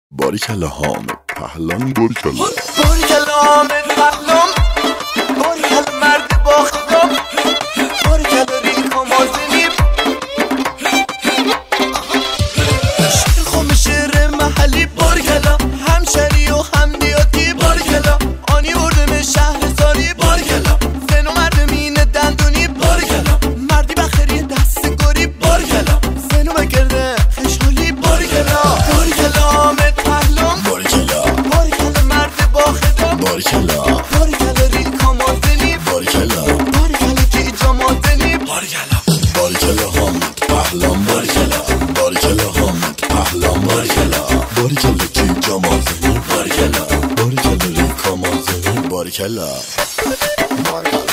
باریکلا حامد پهلوان، باریکلا حامد پهلوان، باریکلا مرد با خدام، باریکلا ریکا مازنی، شیر خم شیر محلی، باریکلا همشری و همدیاتی، باریکلا آنی اردم شهر ساری، باریکلا زن و مرد مینه دندونی، باریکلا مردی بخری دست گوری، باریکلا زن و بگرده خشحالی، باریکلا حامد پهلوان، باریکلا مرد با خدام، باریکلا ریکا مازنی، باریکلا جیجا مازنی، باریکلا حامد پهلوان، باریکلا حامد پهلوان، باریکلا جیجا مازنی، باریکلا ریکا مازنی، باریکلا